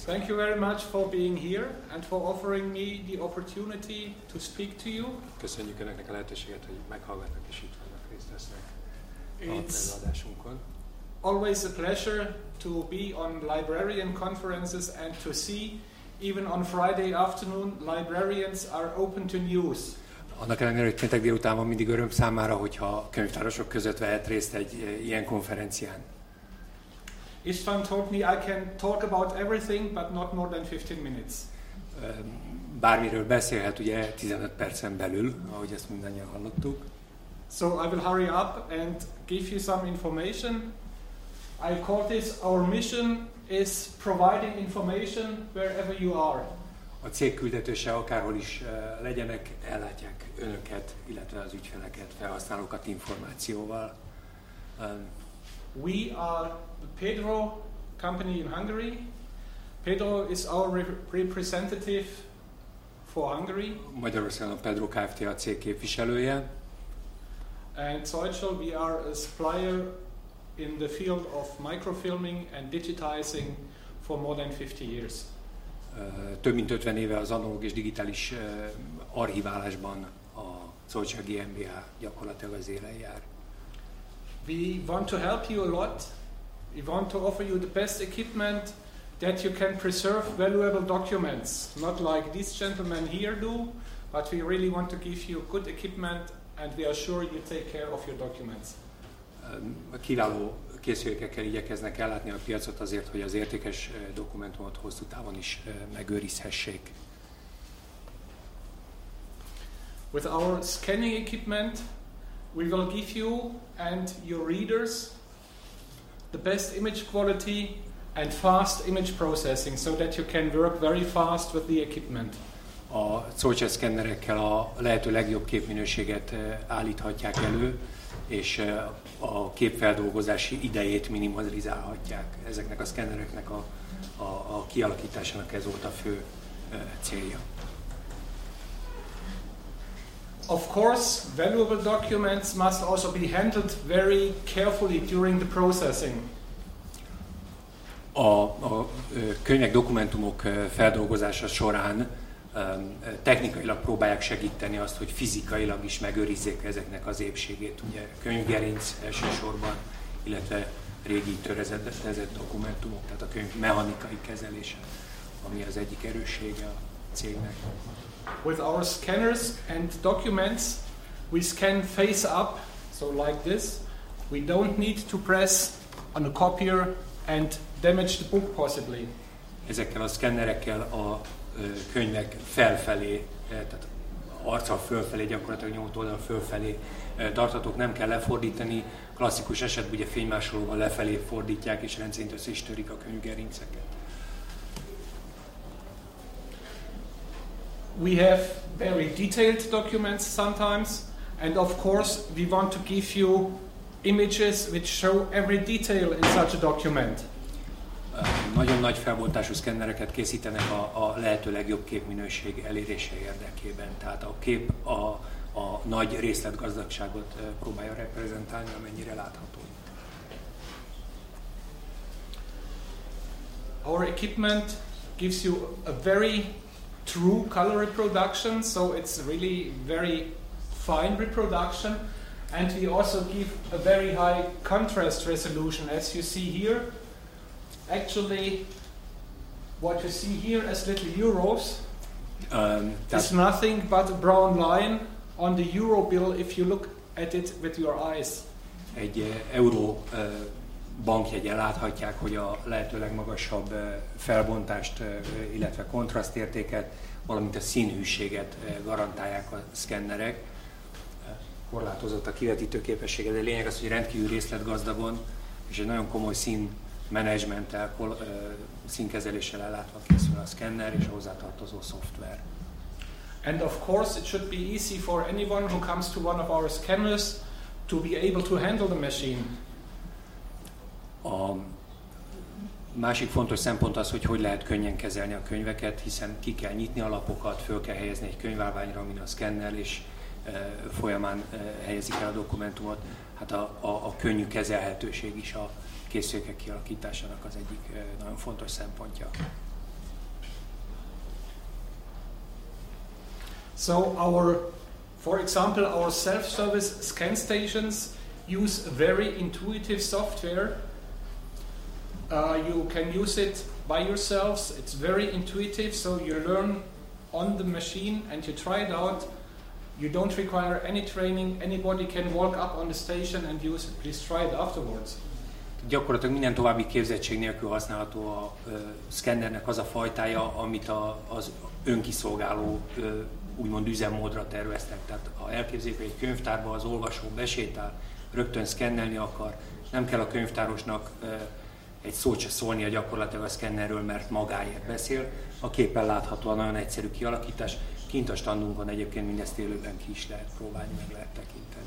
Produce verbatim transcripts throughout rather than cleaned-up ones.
Thank you very much for being here and for offering me the opportunity to speak to you. Köszönjük Önöknek a lehetőséget, hogy meghallgatnak és itt vannak, részt vesznek It's a előadásunkon. always a pleasure to be on librarian conferences and to see, even on Friday afternoon, librarians are open to news. Annak ellenére, hogy péntek délután van, mindig öröm számára, hogyha könyvtárosok között vehet részt egy ilyen konferencián. István told me I can talk about everything, but not more than fifteen minutes. Bármiről beszélhet ugye tizenöt percen belül, ahogy ezt mindannyian hallottuk. So I will hurry up and give you some information. I call this our mission is providing information wherever you are. A cég küldetőse akárhol is uh, legyenek, ellátják önöket, illetve az ügyfeleket, felhasználókat információval. Um, We are the Pedro company in Hungary. Pedro is our re- representative for Hungary. Magyarországon a Pedro Kft. A cég képviselője. And Zeutschel, we are a supplier in the field of microfilming and digitizing for more than fifty years. Több mint ötven éve az analóg és digitális archiválásban a Zeutschel GmbH gyakorlatilag az élen jár. We want to help you a lot. We want to offer you the best equipment that you can preserve valuable documents. Not like these gentlemen here do, but we really want to give you good equipment and we are sure you take care of your documents. Kiváló készülékekkel igyekeznek ellátni a piacot azért, hogy az értékes dokumentumot hosszú távon is megőrizhessék. With our scanning equipment, we will give you and your readers the best image quality and fast image processing so that you can work very fast with the equipment. A Zeutschel szkennerekkel a lehető legjobb képminőséget állíthatják elő, és a képfeldolgozási idejét minimalizálhatják. Ezeknek a szkennereknek a, a, a kialakításának ez volt a fő célja. Of course, valuable documents must also be handled very carefully during the processing. A, a könyvek, dokumentumok feldolgozása során um, technikailag próbálják segíteni azt, hogy fizikailag is megőrizzék ezeknek az épségét. Ugye könyvgerinc elsősorban, illetve régi törezetezett dokumentumok, tehát a könyv mechanikai kezelése, ami az egyik erőssége a cégnek. With our scanners and documents, we scan face up, so like this. We don't need to press on a copier and damage the book possibly. Ezekkel a szkennerekkel a ö, könyvek felfelé, tehát arccal fölfelé, gyakorlatilag nyolc oldal fölfelé tartatók, nem kell lefordítani. Klasszikus esetben ugye fénymásolóval lefelé fordítják és rendszerint össze is törik a könyvgerinceket. We have very detailed documents sometimes, and of course we want to give you images which show every detail in such a document. Nagyon nagy felbontású szkennereket készítenek a, a lehető legjobb képminőség elérése érdekében. Tehát a kép a, a nagy részletgazdagságot próbálja reprezentálni, amennyire látható itt. Our equipment gives you a very true color reproduction, so it's really very fine reproduction, and we also give a very high contrast resolution, as you see here. Actually, what you see here as little euros um, is nothing but a brown line on the euro bill if you look at it with your eyes. Egy euró uh, bankjegyen láthatják, hogy a lehető legmagasabb uh, felbontást, uh, illetve kontrasztértéket, valamint a színhűséget uh, garantálják a szkennerek. Uh, korlátozott a kivetítő képessége, de lényeg az, hogy rendkívül részletgazdagon és egy nagyon komoly szín menedzsmenttel, uh, színkezeléssel ellátva készül a szkenner és a hozzátartozó szoftver. And of course it should be easy for anyone who comes to one of our scanners to be able to handle the machine. A másik fontos szempont az, hogy hogy lehet könnyen kezelni a könyveket, hiszen ki kell nyitni a lapokat, föl kell helyezni egy könyvállványra, amin a szkennel, és e, folyamán e, helyezik el a dokumentumot. Hát a, a, a könnyű kezelhetőség is a készülékek kialakításának az egyik e, nagyon fontos szempontja. So our, for example, our self-service scan stations use a very intuitive software. Uh, you can use it by yourselves. It's very intuitive, so you learn on the machine and you try it out. You don't require any training. Anybody can walk up on the station and use it. Please try it afterwards. Gyakorlatilag minden további képzettség nélkül használható a ö, szkennernek az a fajtája, amit a, az önkiszolgáló ö, úgymond üzemmódra terveztek. Tehát ha elképzeljük, hogy egy könyvtárba az olvasó besétál, rögtön szkennelni akar, nem kell a könyvtárosnak ö, egy szót se szólnia gyakorlatilag a szkennerről, mert magáért beszél. A képen láthatóan nagyon egyszerű kialakítás. Kint a standunkon egyébként mindezt élőben ki is lehet próbálni, meg lehet tekinteni.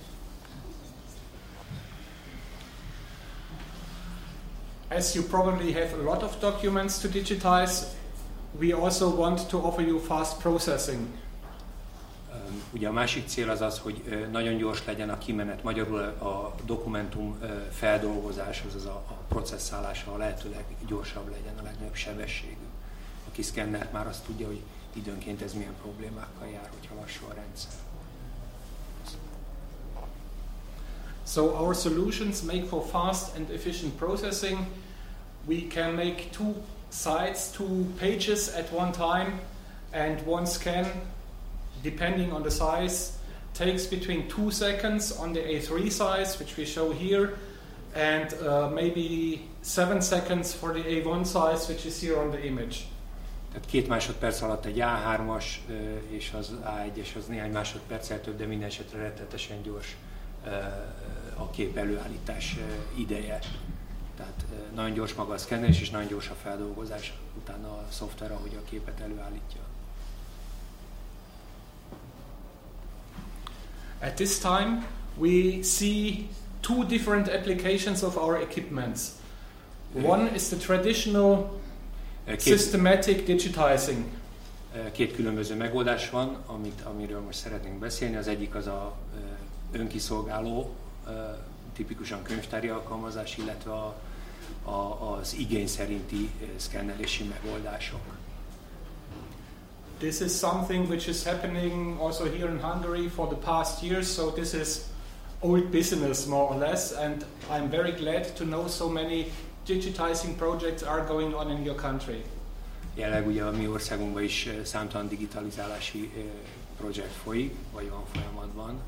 As you probably have a lot of documents to digitize, we also want to offer you fast processing. Ugye a másik cél az az, hogy nagyon gyors legyen a kimenet, magyarul a dokumentum feldolgozás, azaz a processzálása a lehetőleg gyorsabb legyen, a legnagyobb sebességű. Aki szkennelt már azt tudja, hogy időnként ez milyen problémákkal jár, hogyha lassú a rendszer. So our solutions make for fast and efficient processing. We can make two sites, two pages at one time, and one scan, depending on the size, takes between two seconds on the A three size, which we show here, and uh, maybe seven seconds for the A one size, which is here on the image. Tehát két másodperc alatt egy A hármas és az A egyes az néhány másodperccel több, de minden esetre rettenetesen gyors a kép előállítás ideje. Tehát nagyon gyors maga a szkennelés és nagyon gyors a feldolgozás, utána a szoftver, ahogy a képet előállítja. At this time we see two different applications of our equipments. One is the traditional Két, systematic digitizing. Két különböző megoldás van, amit, amiről most szeretnénk beszélni. Az egyik az a önkiszolgáló, tipikusan könyvtári alkalmazás, illetve a, a, az igény szerinti szkennelési megoldások. This is something which is happening also here in Hungary for the past years, so this is old business more or less, and I'm very glad to know so many digitizing projects are going on in your country. Jelenleg ugye a mi országunkban is számtalan digitalizálási projekt folyik, vagy van folyamatban.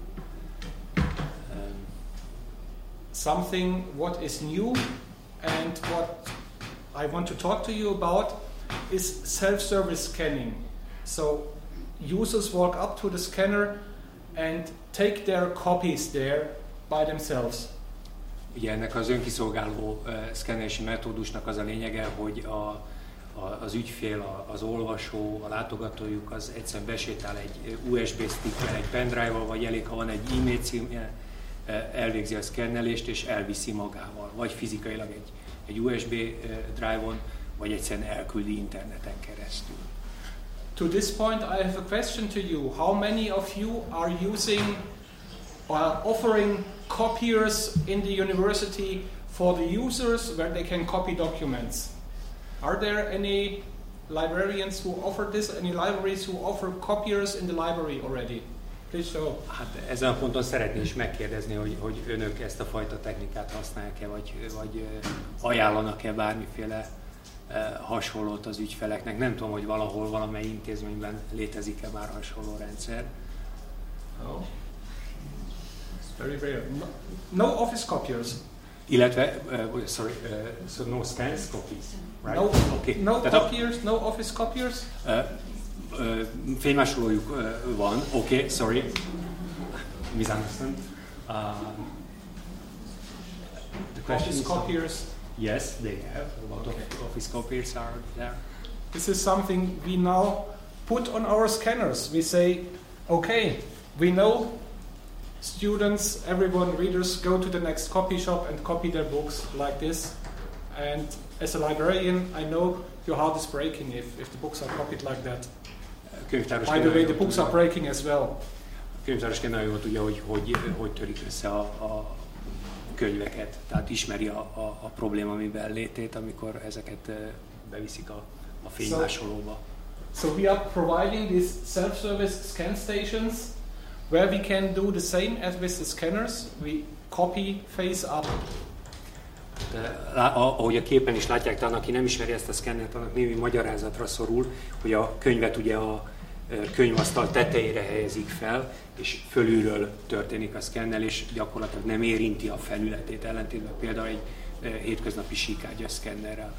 Something what is new and what I want to talk to you about is self-service scanning. So users walk up to the scanner and take their copies there by themselves. Ugye ennek az önkiszolgáló uh, szkennelési metódusnak az a lényege, hogy a, a, az ügyfél, a, az olvasó, a látogatójuk az egyszerűen besétál egy u es bé stickkel, egy pendrive-val, vagy elég, ha van egy e-mail cím, elvégzi a szkennelést és elviszi magával, vagy fizikailag egy, egy u es bé drive-on, vagy egyszerűen elküldi interneten keresztül. To this point I have a question to you. How many of you are using or offering copiers in the university for the users where they can copy documents? Are there any librarians who offer this, any libraries who offer copiers in the library already? Please show. Hát ezen a ponton szeretném is megkérdezni, hogy, hogy önök ezt a fajta technikát használják-e, vagy, vagy ajánlanak-e bármiféle hasonlót az ügyfeleknek. Nem tudom, hogy valahol, valamely intézményben létezik-e már hasonló rendszer. Oh. It's very rare. No, no office copiers. Illetve, uh, sorry, uh, so no scans copies, right? No, okay. no Tehát copiers, no office copiers. Uh, uh, fénymásolójuk uh, van, oké, okay, sorry, misunderstand. Uh, the question Office is, copiers. Yes, they have. A lot Okay. of office copiers are there. This is something we now put on our scanners. We say, okay, we know students, everyone, readers go to the next copy shop and copy their books like this. And as a librarian, I know your heart is breaking if, if the books are copied like that. By the way, the books are breaking as well. A könyvtárosként nagyon jól tudja, hogy hogy, hogy törik össze a, a könyveket, tehát ismeri a, a, a probléma miben létét, amikor ezeket beviszik a, a fénymásolóba. So we are providing these self-service scan stations where we can do the same as with the scanners. We copy face up. Ahogy a képen is látják, talán aki nem ismeri ezt a szkennert, annak némi magyarázatra szorul, hogy a könyvet ugye a könyvasztal tetejére helyezik fel, és fölülről történik a szkennelés, gyakorlatilag nem érinti a felületét, ellentétben például egy hétköznapi síkártya szkennerrel.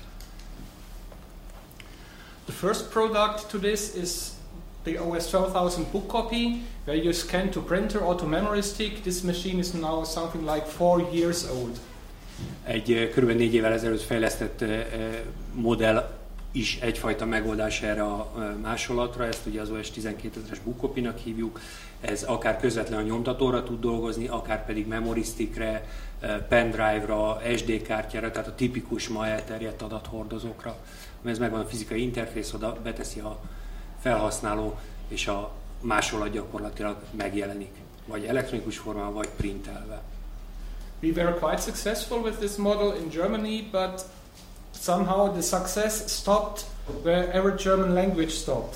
The first product to this is the O S twelve thousand book copy, where you scan to printer or to memory stick. This machine is now something like four years old. Egy kb. négy évvel ezelőtt fejlesztett modell is egyfajta megoldás erre a másolatra, ezt ugye az O S tizenkétezres book copy-nak hívjuk. Ez akár közvetlenül a nyomtatóra tud dolgozni, akár pedig memory stickre, pendrive-ra, es dé kártyára, tehát a tipikus ma elterjedt adathordozókra. Ez megvan a fizikai interfész, oda beteszi a felhasználó, és a másolat gyakorlatilag megjelenik, vagy elektronikus formában, vagy printelve. We were quite successful with this model in Germany, but somehow the success stopped wherever German language stopped.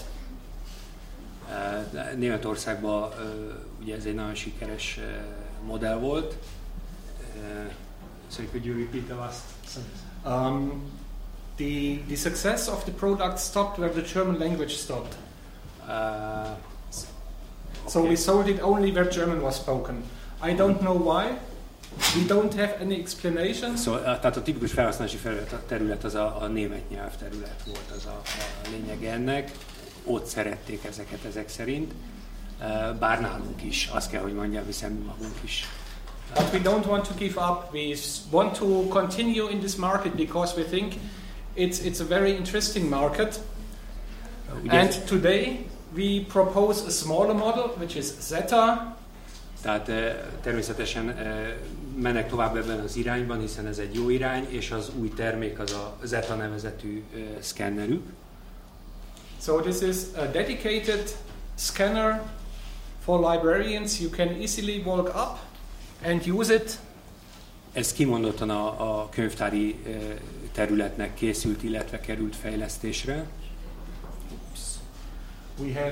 Uh, Németországban uh, ugye ez egy nagyon sikeres uh, modell volt. Uh, sorry, could you repeat the last sentence? Um, the, the success of the product stopped where the German language stopped. Uh, okay. So we sold it only where German was spoken. I don't know why. We don't have any explanation. Szóval, tehát a tipikus felhasználási terület az a, a német nyelvterület volt, az a, a lényeg ennek. Ott szerették ezeket ezek szerint, bár nálunk is, azt kell, hogy mondjam, hiszen mi magunk is. But we don't want to give up. We want to continue in this market because we think it's it's a very interesting market. Ugye, and today we propose a smaller model, which is Zeta. Tehát természetesen mennek tovább ebben az irányban, hiszen ez egy jó irány, és az új termék az a Zeta nevezetű szkennerük. So this is a dedicated scanner for librarians. You can easily walk up and use it. Ez kimondottan a, a könyvtári területnek készült, illetve került fejlesztésre. We have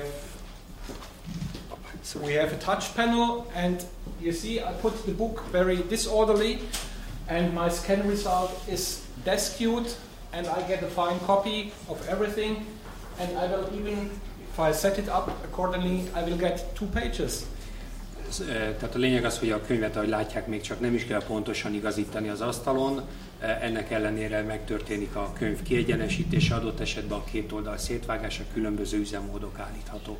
we have a touch panel, and you see I put the book very disorderly, and my scan result is desk-queued, and I get a fine copy of everything, and I will even, if I set it up accordingly, I will get two pages. Tehát a lényeg az, hogy a könyvet, ahogy látják, még csak nem is kell pontosan igazítani az asztalon, ennek ellenére megtörténik a könyv kiegyenesítése, adott esetben a két oldal szétvágása, különböző üzemmódok állíthatók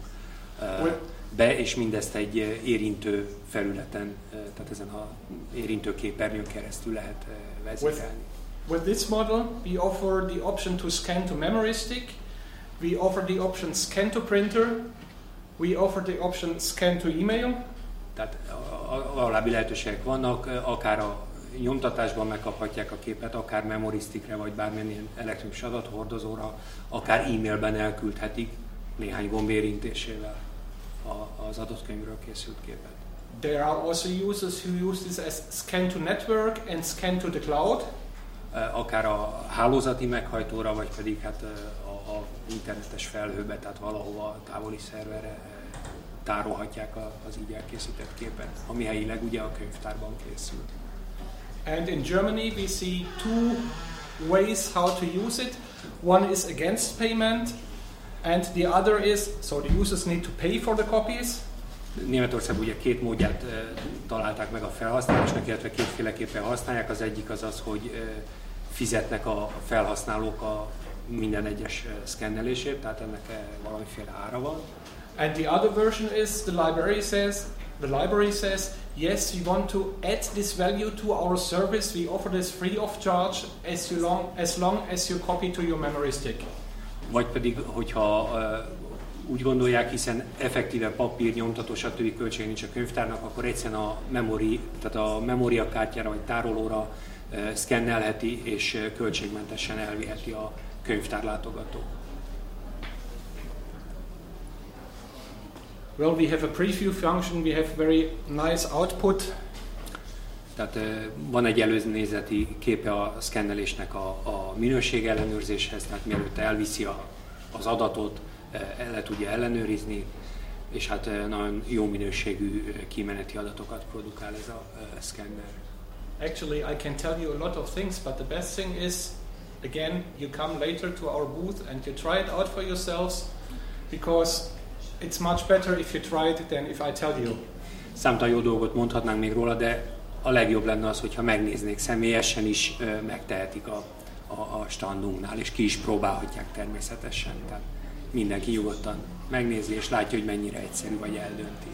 be, és mindezt egy érintő felületen, tehát ezen az érintő képernyőn keresztül lehet vezérelni. With, with this model, we offer the option to scan to memory stick, we offer the option scan to printer, we offer the option scan to email. Tehát alábbi lehetőségek vannak, akár a nyomtatásban megkaphatják a képet, akár memory stickre, vagy bármilyen elektronikus adathordozóra, akár e-mailben elküldhetik néhány gomb érintésével az adott könyvről készült képet. There are also users who use this as scan to network and scan to the cloud. Akár a hálózati meghajtóra, vagy pedig hát a, a internetes felhőbe, tehát valahova távoli szerverre tárolhatják az így elkészített képet, ami helyileg ugye a könyvtárban készült. And in Germany we see two ways how to use it. One is against payment, and the other is, so the users need to pay for the copies. Németországban ugye két módját e, találták meg a felhasználásnak, illetve kétféleképpen használják. Az egyik az az, hogy e, fizetnek a felhasználók a minden egyes e, szkennelésért, tehát ennek e, valamiféle ára van. And the other version is the library says, the library says, yes, we want to add this value to our service. We offer this free of charge as you long as long as you copy to your memory stick. Vagy pedig, hogyha uh, úgy gondolják, hiszen effektíve papír, nyomtató, stb. Költség nincs a könyvtárnak, akkor egyszerűen a memory, tehát a memóriakártyára vagy tárolóra uh, szkennelheti és uh, költségmentesen elviheti a könyvtárlátogató. Well, we have a preview function, we have very nice output. Tehát van egy előnézeti képe a szkennelésnek a, a minőség ellenőrzéshez, tehát mielőtt elviszi a, az adatot, le tudja ellenőrizni, és hát nagyon jó minőségű kimeneti adatokat produkál ez a szkenner. Actually, I can tell you a lot of things, but the best thing is, again, you come later to our booth and you try it out for yourselves, because it's much better if you try it than if I tell you. Számtalan jó dolgot mondhatnánk még róla, de a legjobb lenne az, hogyha megnéznék személyesen is, megtehetik a, a, a standunknál, és ki is próbálhatják természetesen. Tehát mindenki nyugodtan megnézi, és látja, hogy mennyire egyszerű, vagy eldönti.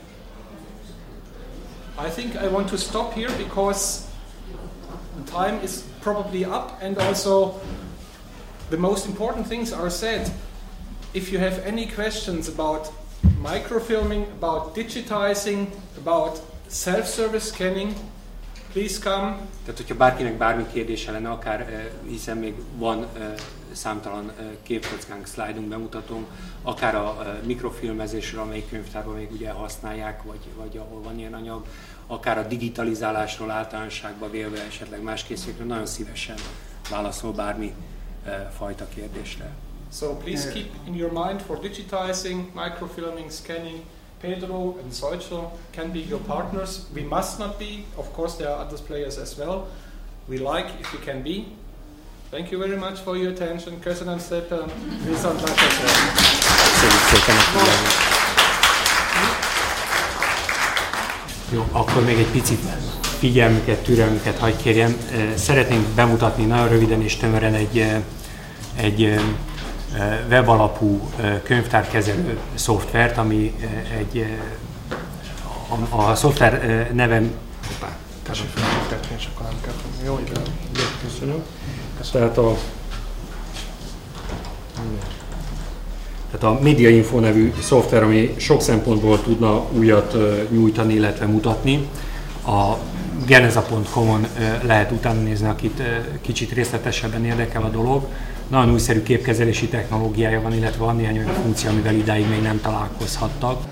I think I want to stop here, because the time is probably up, and also the most important things are said. If you have any questions about microfilming, about digitizing, about self-service scanning, please come. Tehát, hogyha bárkinek bármi kérdése lenne, akár, hiszen még van számtalan képkockánk, szlájdunk, bemutatónk, akár a mikrofilmezésről, amelyik könyvtárban még ugye használják, vagy, vagy ahol van ilyen anyag, akár a digitalizálásról általánosságban vélve, esetleg más készülékről, nagyon szívesen válaszol bármi fajta kérdésre. So please keep in your mind for digitizing, microfilming, scanning. Pedro and Soicho can be your partners. We must not be. Of course, there are other players as well. We like if you can be. Thank you very much for your attention. Köszönöm szépen. Viszontlátásra. Köszönjük szépen a figyelmet. Jó, akkor még egy picit figyelmüket, türelmüket hadd kérjem. Szeretnénk bemutatni nagyon röviden és tömören egy, egy webalapú könyvtárkezelő szoftvert, ami egy a, a szoftver nevem... Hoppá, tessék felmutatni, és akkor nem kell tudni. Jó, igen. Köszönöm. Tehát a, tehát a MediaInfo nevű szoftver, ami sok szempontból tudna újat nyújtani, illetve mutatni. A geneza pont com-on lehet utána nézni, akit kicsit részletesebben érdekel a dolog. Nagyon újszerű képkezelési technológiája van, illetve van néhány olyan funkció, amivel idáig még nem találkozhattak.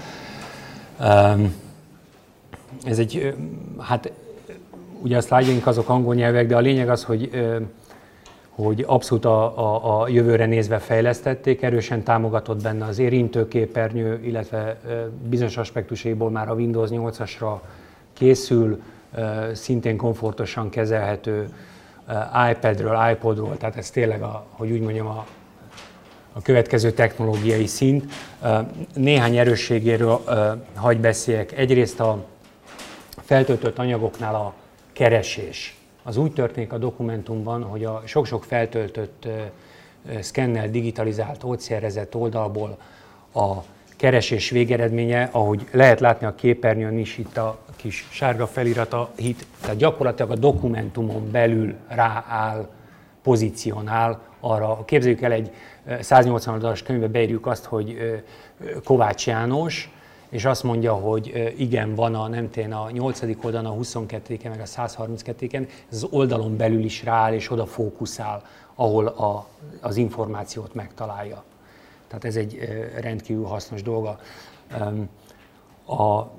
Ez egy, hát ugye a szlájdjaink azok angol nyelvek, de a lényeg az, hogy, hogy abszolút a, a, a jövőre nézve fejlesztették, erősen támogatott benne az érintőképernyő, illetve bizonyos aspektusaiból már a Windows nyolcasra készül, szintén komfortosan kezelhető iPadről, iPodról, tehát ez tényleg, a, hogy úgy mondjam, a, a következő technológiai szint. Néhány erősségéről hagy beszéljek. Egyrészt a feltöltött anyagoknál a keresés. Az úgy történik a dokumentumban, hogy a sok-sok feltöltött, szkennel digitalizált, ógyszerezett oldalból a keresés végeredménye, ahogy lehet látni a képernyőn is, itt a kis sárga felirata hit, tehát gyakorlatilag a dokumentumon belül rááll, pozícionál arra. Képzeljük el, egy száznyolcvan oldalas könyvbe beírjuk azt, hogy Kovács János, és azt mondja, hogy igen, van a, nem tén, a nyolcadik oldalon, a huszonketediken, meg a százharminckettediken, ez az oldalon belül is rááll, és oda fókuszál, ahol a, az információt megtalálja. Tehát ez egy rendkívül hasznos dolga. A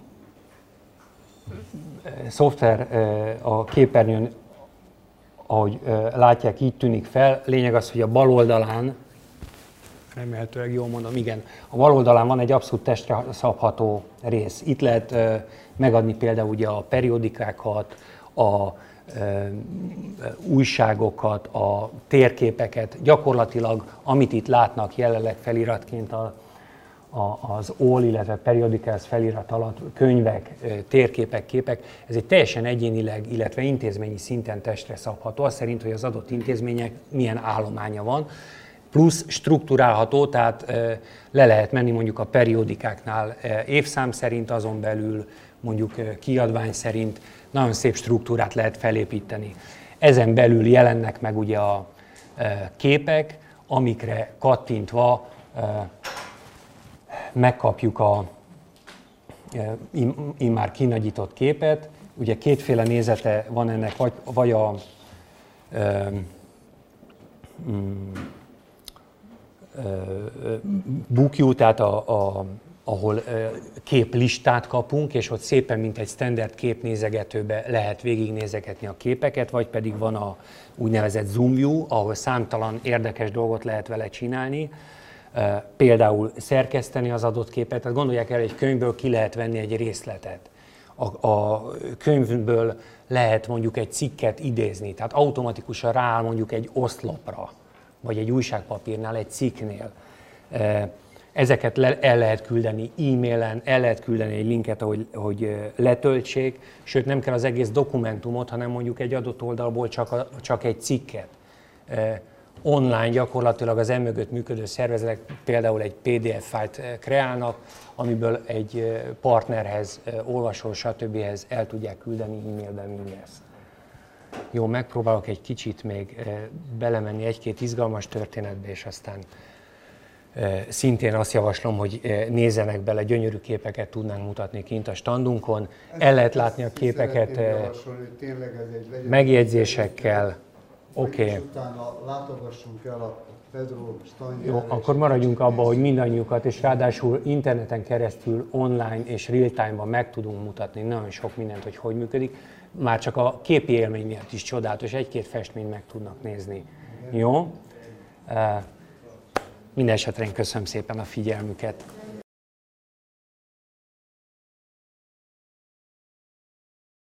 szoftver a képernyőn, ahogy látják, így tűnik fel. Lényeg az, hogy a bal oldalán, remélhetőleg jól mondom, igen, a bal oldalán van egy abszolút testre szabható rész. Itt lehet megadni például ugye a periodikákat, a újságokat, a térképeket, gyakorlatilag amit itt látnak jelenleg feliratként a, a, az all, illetve periodicals felirat alatt, könyvek, térképek, képek, ez egy teljesen egyénileg, illetve intézményi szinten testre szabható, az szerint, hogy az adott intézmények milyen állománya van, plusz strukturálható, tehát le lehet menni mondjuk a periodikáknál évszám szerint, azon belül mondjuk kiadvány szerint, nagyon szép struktúrát lehet felépíteni. Ezen belül jelennek meg ugye a képek, amikre kattintva megkapjuk a immár kinagyított képet. Ugye kétféle nézete van ennek, vagy, vagy a book view, tehát a, a ahol képlistát kapunk, és ott szépen, mint egy standard képnézegetőbe lehet végignézegetni a képeket, vagy pedig van a úgynevezett zoom view, ahol számtalan érdekes dolgot lehet vele csinálni. például szerkeszteni az adott képet. Tehát gondolják el, egy könyvből ki lehet venni egy részletet. A, a könyvből lehet mondjuk egy cikket idézni, tehát automatikusan rááll mondjuk egy oszlopra, vagy egy újságpapírnál, egy cikknél. Ezeket le, el lehet küldeni e-mailen, el lehet küldeni egy linket, hogy, hogy letöltsék, sőt nem kell az egész dokumentumot, hanem mondjuk egy adott oldalból csak, a, csak egy cikket. Online gyakorlatilag az emögött működő szervezetek például egy pé dé ef fájlt kreálnak, amiből egy partnerhez, olvasó, stb. El tudják küldeni e-mailben mindezt. Jó, megpróbálok egy kicsit még belemenni egy-két izgalmas történetbe, és aztán szintén azt javaslom, hogy nézzenek bele, gyönyörű képeket tudnánk mutatni kint a standunkon. El lehet látni a képeket megjegyzésekkel. Oké. Okay. Utána látogassunk el a Pedro standjára. Jó, akkor maradjunk abba, hogy mindannyiukat, és ráadásul interneten keresztül online és real-time-ban meg tudunk mutatni nagyon sok mindent, hogy hogy működik. Már csak a képi élmény miatt is csodálatos, egy-két festményt meg tudnak nézni. Igen. Jó? Minden esetre én köszönöm szépen a figyelmüket.